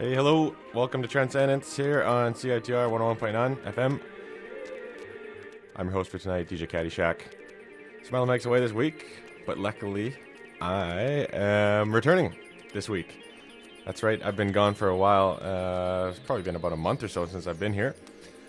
Hey, hello. Welcome to Transcendence here on CITR 101.9 FM. I'm your host for tonight, DJ Caddyshack. Smile makes away this week, but luckily I am returning this week. That's right, I've been gone for a while. It's probably been about a month or so since I've been here.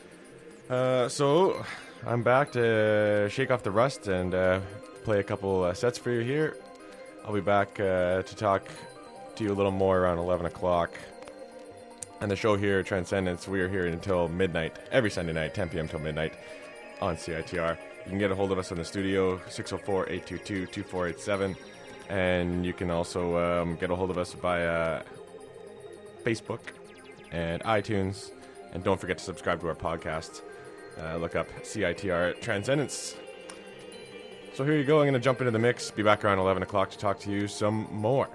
So I'm back to shake off the rust and play a couple sets for you here. I'll be back to talk to you a little more around 11 o'clock. And the show here, Transcendence, we are here until midnight, every Sunday night, 10 p.m. till midnight on CITR. You can get a hold of us in the studio, 604-822-2487. And you can also get a hold of us via Facebook and iTunes. And don't forget to subscribe to our podcast. Look up CITR Transcendence. So here you go. I'm going to jump into the mix. Be back around 11 o'clock to talk to you some more.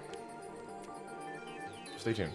Stay tuned.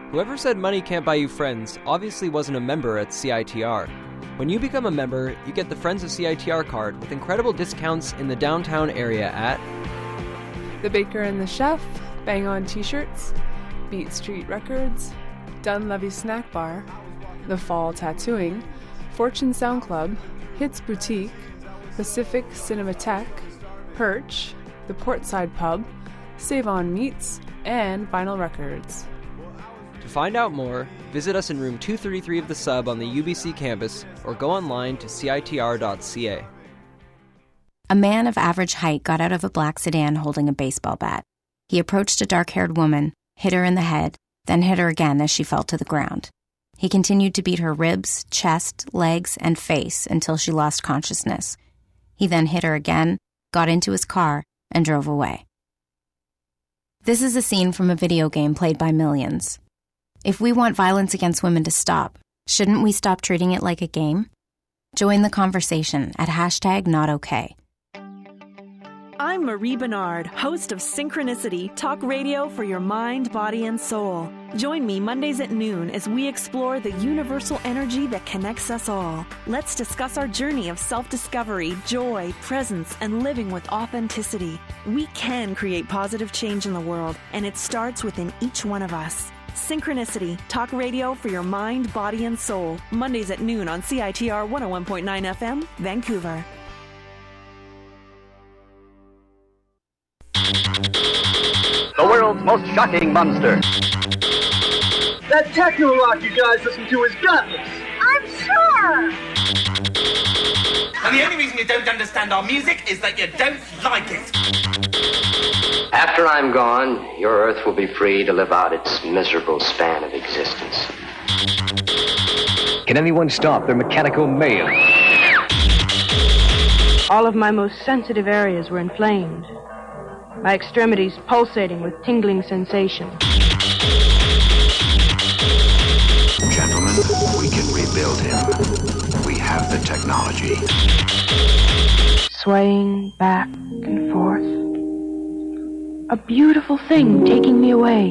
Whoever said money can't buy you friends obviously wasn't a member at CITR. When you become a member, you get the Friends of CITR card with incredible discounts in the downtown area at The Baker and the Chef, Bang On T-shirts, Beat Street Records, Dunleavy Snack Bar, The Fall Tattooing, Fortune Sound Club, Hits Boutique, Pacific Cinematheque, Perch, the Portside Pub, Save On Meats, and Vinyl Records. To find out more, visit us in room 233 of the Sub on the UBC campus or go online to citr.ca. A man of average height got out of a black sedan holding a baseball bat. He approached a dark-haired woman, hit her in the head, then hit her again as she fell to the ground. He continued to beat her ribs, chest, legs, and face until she lost consciousness. He then hit her again, got into his car, and drove away. This is a scene from a video game played by millions. If we want violence against women to stop, shouldn't we stop treating it like a game? Join the conversation at #NotOK. I'm Marie Bernard, host of Synchronicity, talk radio for your mind, body, and soul. Join me Mondays at noon as we explore the universal energy that connects us all. Let's discuss our journey of self-discovery, joy, presence, and living with authenticity. We can create positive change in the world, and it starts within each one of us. Synchronicity, talk radio for your mind, body, and soul. Mondays at noon on CITR 101.9 FM, Vancouver. The world's most shocking monster. That techno rock you guys listen to is gutless. I'm sure. And the only reason you don't understand our music is that you don't like it. After I'm gone, your Earth will be free to live out its miserable span of existence. Can anyone stop their mechanical mayhem? All of my most sensitive areas were inflamed. My extremities pulsating with tingling sensation. Gentlemen, we can rebuild him. We have the technology. Swaying back and forth. A beautiful thing taking me away.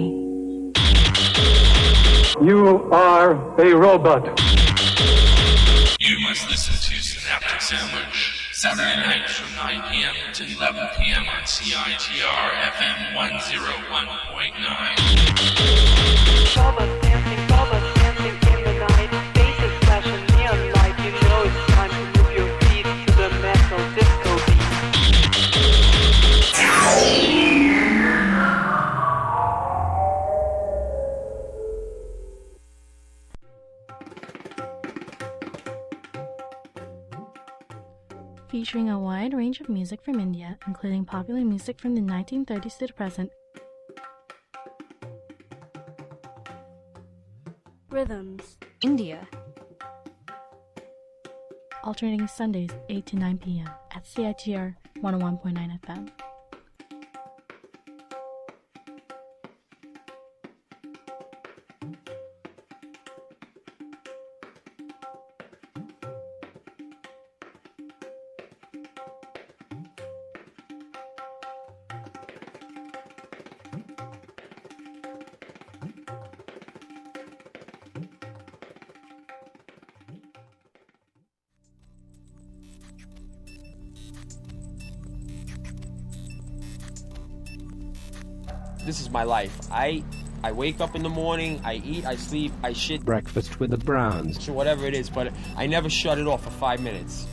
You are a robot. You must listen to Synaptic Sandwich. Saturday night from 9 p.m. to 11 p.m. on CITR FM 101.9. Bubba's dancing in the night. Faces flashing neon light. You know it's time to move your feet to the metal disco beat. Featuring a wide range of music from India, including popular music from the 1930s to the present. Rhythms. India. Alternating Sundays, 8 to 9 p.m. at CITR 101.9 FM. This is my life. I wake up in the morning, I eat, I sleep, I shit. Breakfast with the Browns. Whatever it is, but I never shut it off for 5 minutes.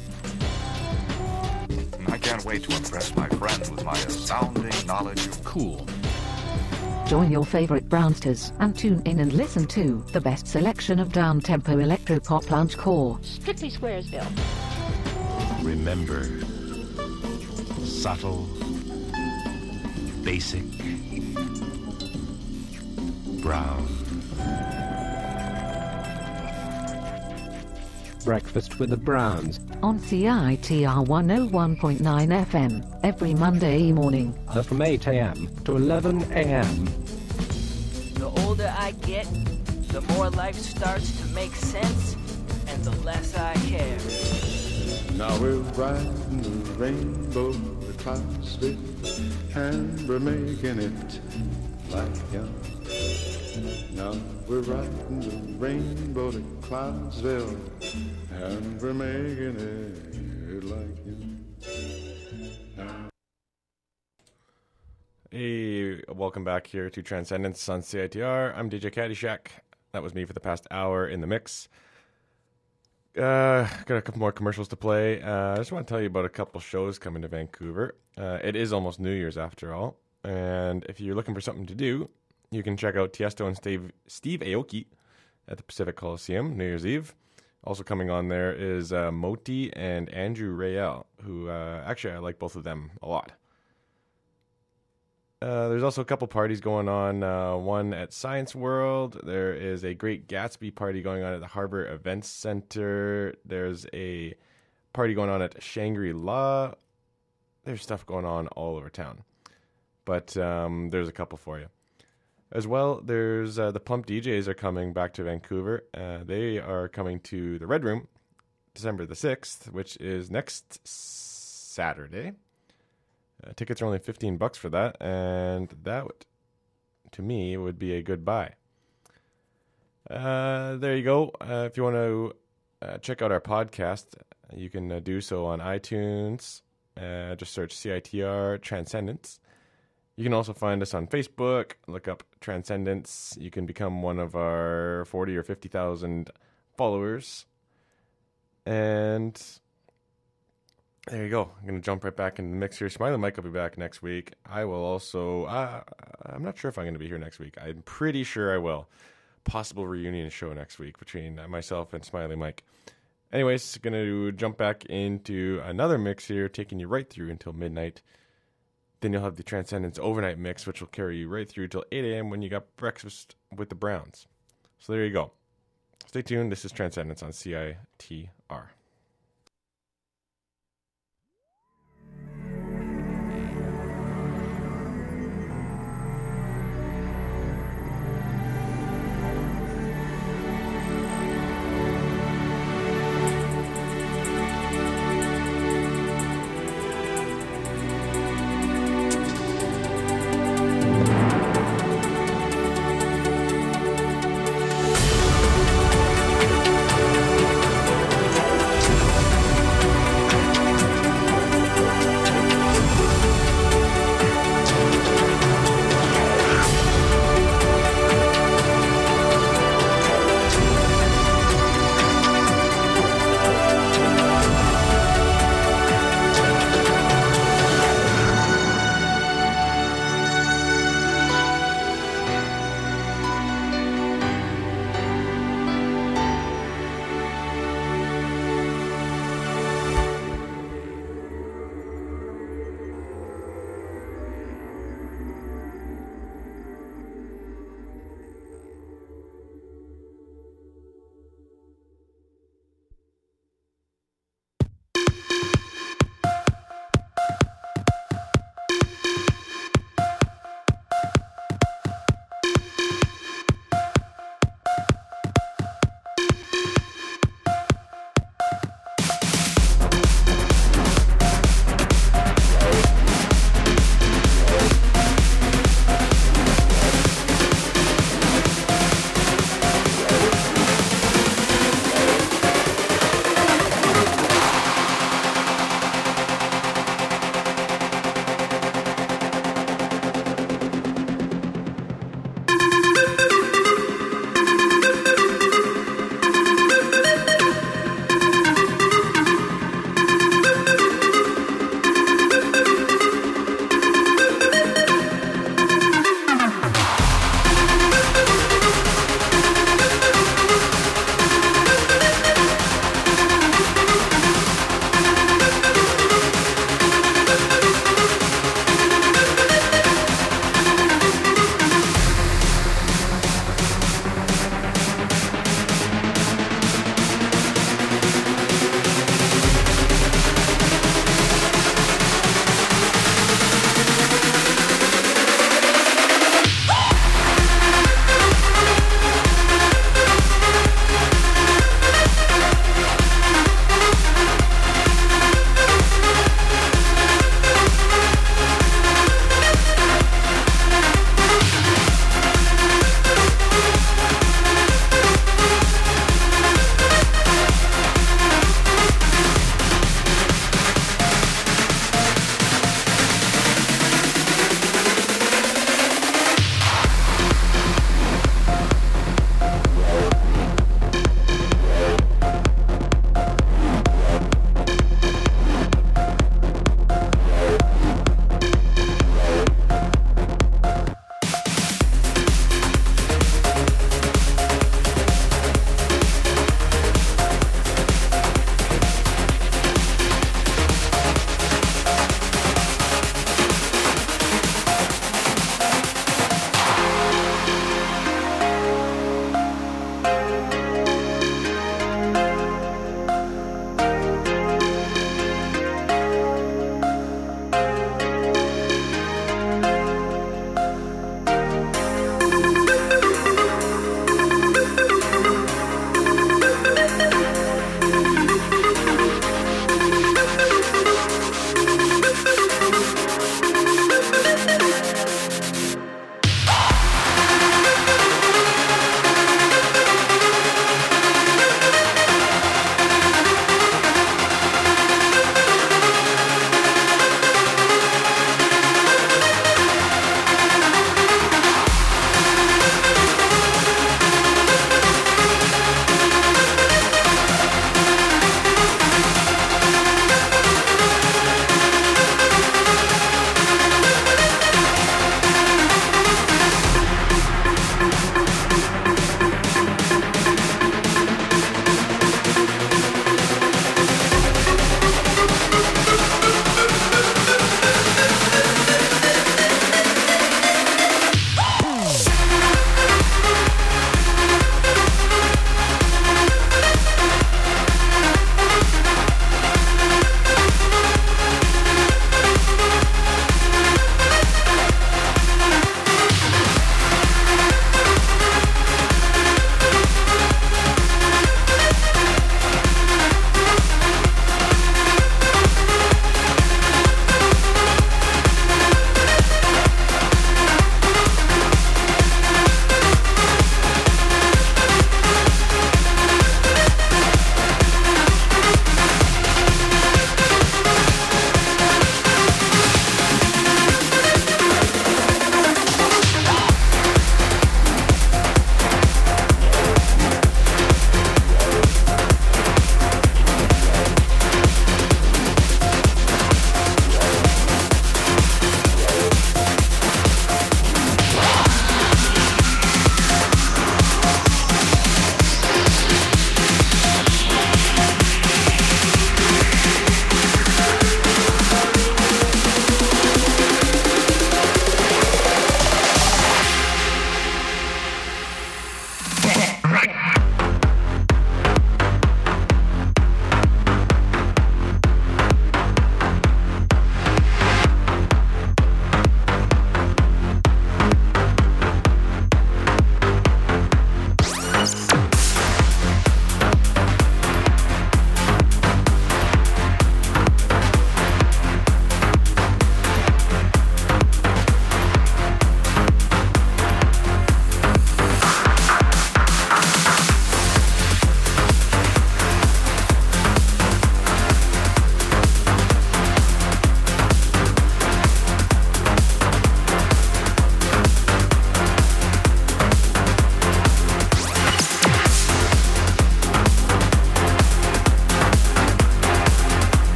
I can't wait to impress my friends with my astounding knowledge of cool. Join your favorite Brownsters and tune in and listen to the best selection of down-tempo electro-pop loungecore. Strictly Squaresville. Remember, subtle, basic, brown. Breakfast with the Browns on CITR 101.9 FM every Monday morning from 8 a.m. to 11 a.m. The older I get, the more life starts to make sense, and the less I care. Now we're riding the rainbow, the clouds fit, and we're making it like young. Now we're riding the rainbow to Clydesdale, and we're making it like you. Hey, welcome back here to Transcendence on CITR. I'm DJ Caddyshack. That was me for the past hour in the mix. Got a couple more commercials to play. I just want to tell you about a couple shows coming to Vancouver. It is almost New Year's after all. And if you're looking for something to do, you can check out Tiesto and Steve Aoki at the Pacific Coliseum, New Year's Eve. Also coming on there is Moti and Andrew Rayel, who actually I like both of them a lot. There's also a couple parties going on. One at Science World. There is a Great Gatsby party going on at the Harbor Events Center. There's a party going on at Shangri-La. There's stuff going on all over town. But there's a couple for you. As well, there's the Pump DJs are coming back to Vancouver. They are coming to the Red Room December the 6th, which is next Saturday. Tickets are only $15 for that, and that, to me, would be a good buy. There you go. If you want to check out our podcast, you can do so on iTunes. Just search CITR Transcendence. You can also find us on Facebook. Look up Transcendence. You can become one of our 40 or 50,000 followers. And there you go. I'm going to jump right back in the mix here. Smiley Mike will be back next week. I will also... I'm not sure if I'm going to be here next week. I'm pretty sure I will. Possible reunion show next week between myself and Smiley Mike. Anyways, going to jump back into another mix here, taking you right through until midnight. Then you'll have the Transcendence overnight mix, which will carry you right through till 8 a.m. when you got breakfast with the Browns. So there you go. Stay tuned. This is Transcendence on CITR.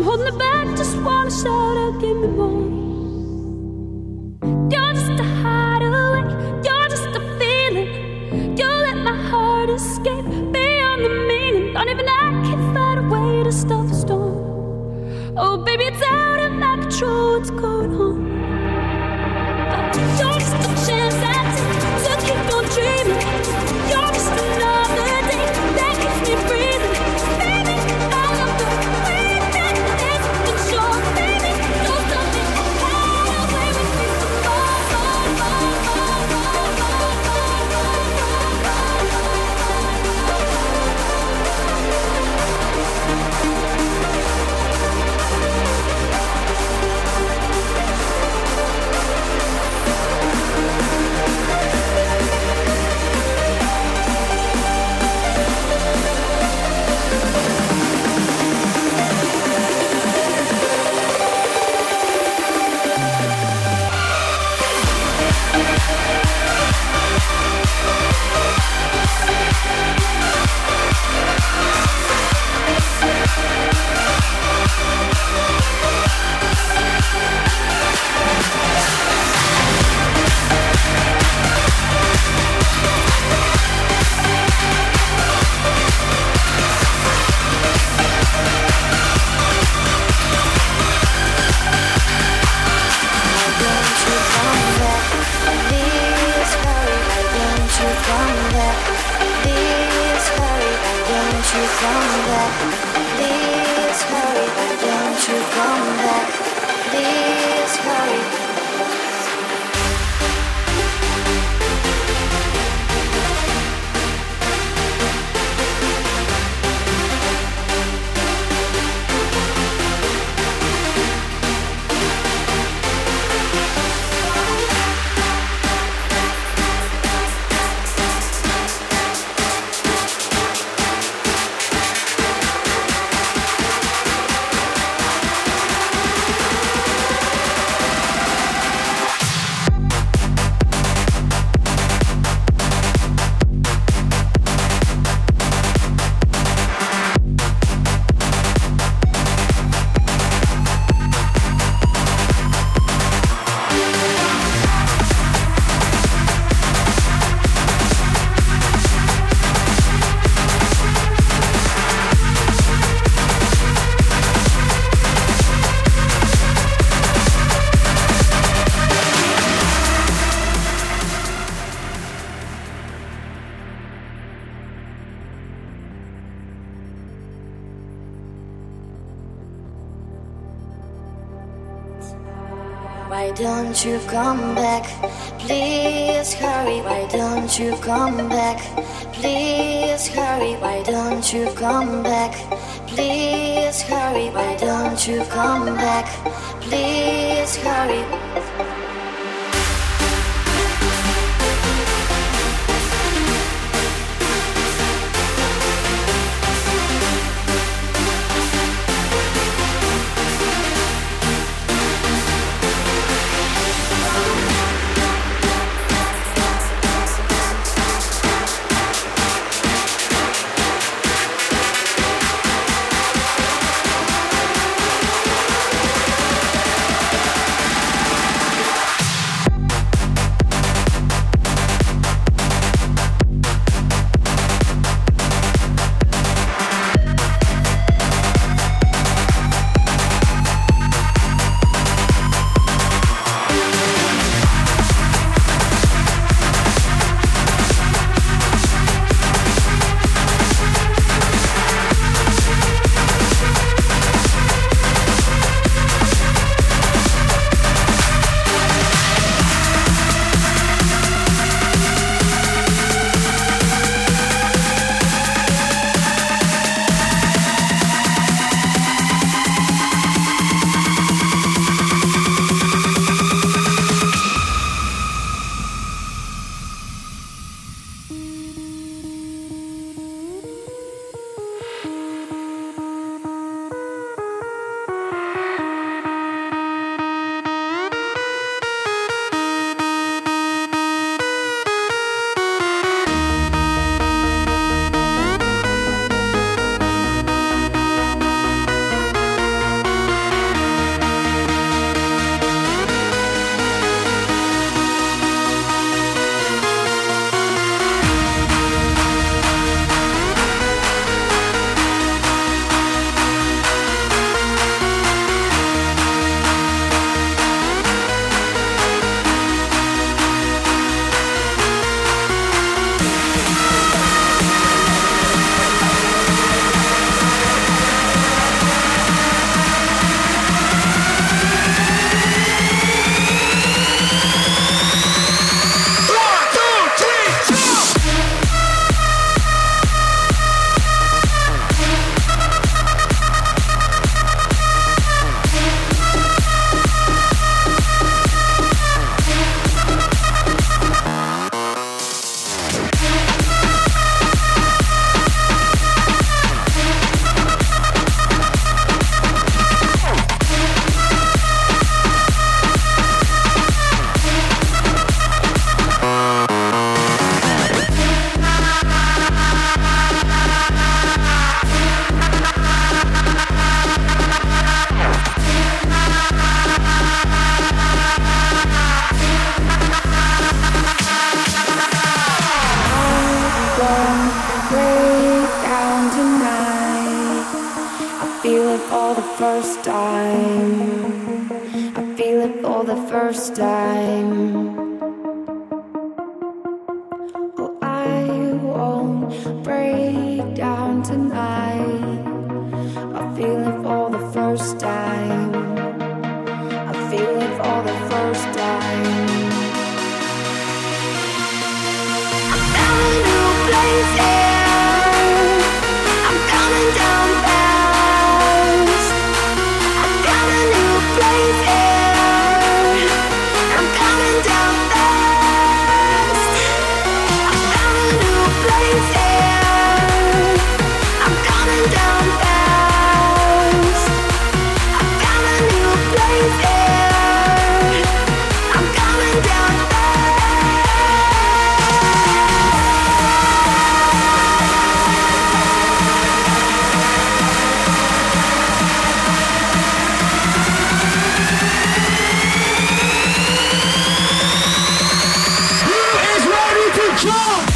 holding it back, just wanna shout out, give me more. You're just a hideaway, you're just a feeling. You let my heart escape beyond the meaning. Don't even I can find a way to stop the storm. Oh baby, it's out of my control, what's going on? You're just a chance I take to keep on dreaming. You're just another day that keeps me breathing. Baby, I love the way that it's been short. Baby, don't stop me, hide away with me some more. Why don't you come back? Please hurry. Why don't you come back? Please hurry. Why don't you come back? Please hurry. Why don't you come back? Please hurry. feel it for the first time. I feel it for the first time. Oh, I won't break down tonight. I feel it for the first time. I feel it for the first time. I found a new place here. I'm coming down fast. I found a new place here. I'm coming down fast. I found a new place here. I'm coming down fast. I found a new place here. I'm coming down fast. Is ready to jump!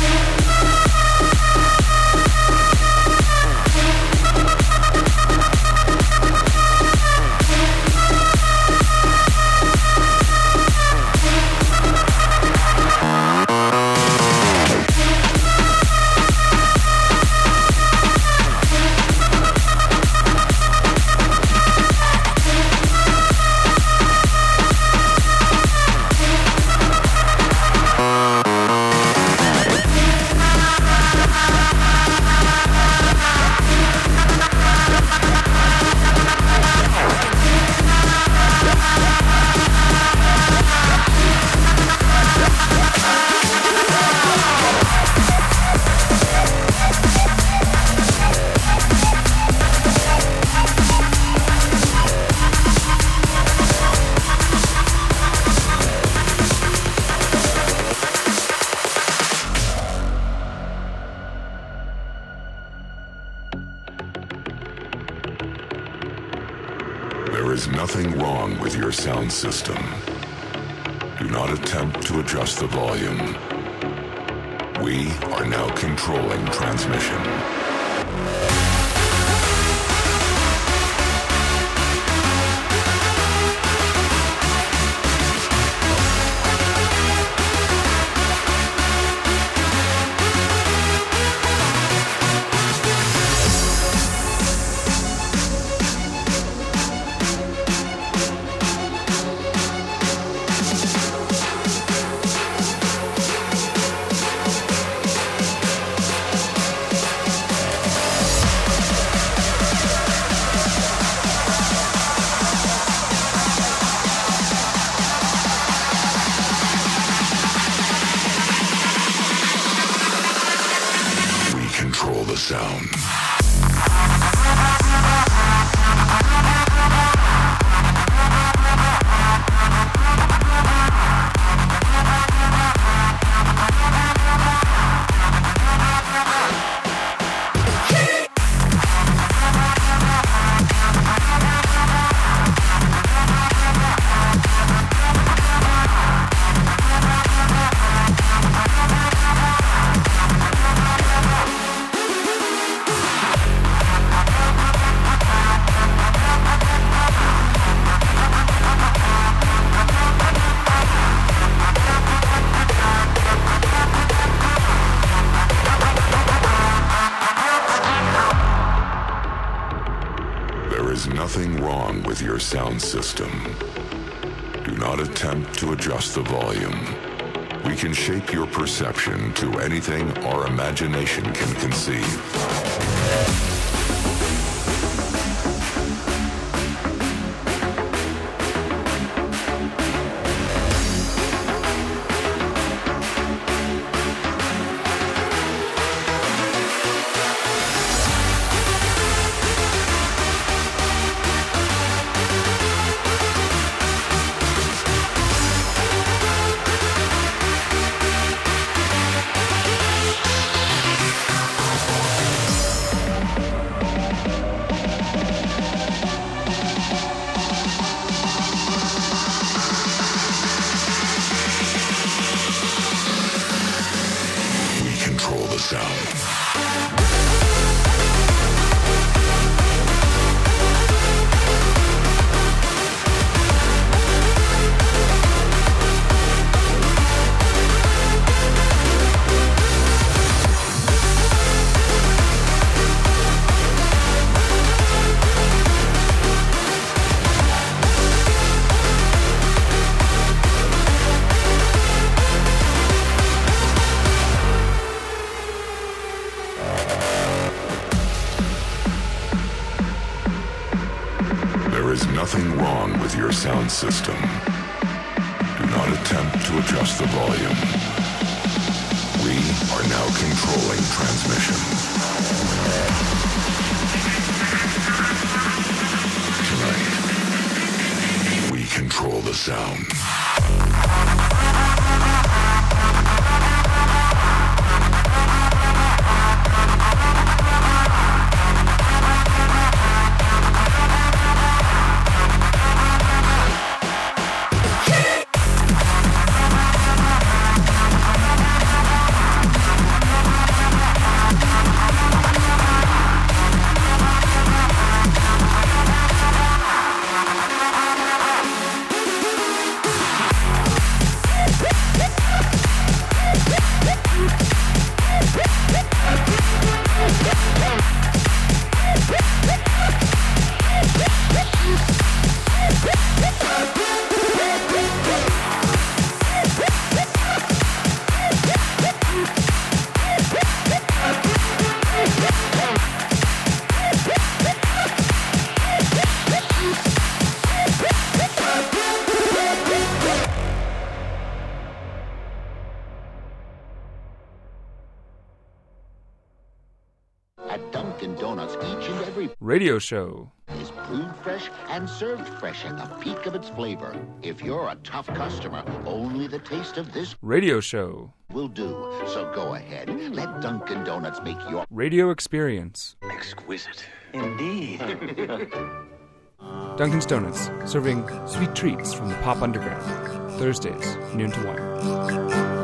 There is nothing wrong with your sound system. Do not attempt to adjust the volume. We are now controlling transmission. Control the sound. There is nothing wrong with your sound system. Do not attempt to adjust the volume. We can shape your perception to anything our imagination can conceive. There is nothing wrong with your sound system. Do not attempt to adjust the volume. We are now controlling transmission. Tonight, we control the sound. Radio show is brewed fresh and served fresh at the peak of its flavor. If you're a tough customer, only the taste of this radio show will do. So go ahead, let Dunkin' Donuts make your radio experience exquisite. Indeed. Dunkin' Donuts, serving sweet treats from the pop underground. Thursdays, noon to 1.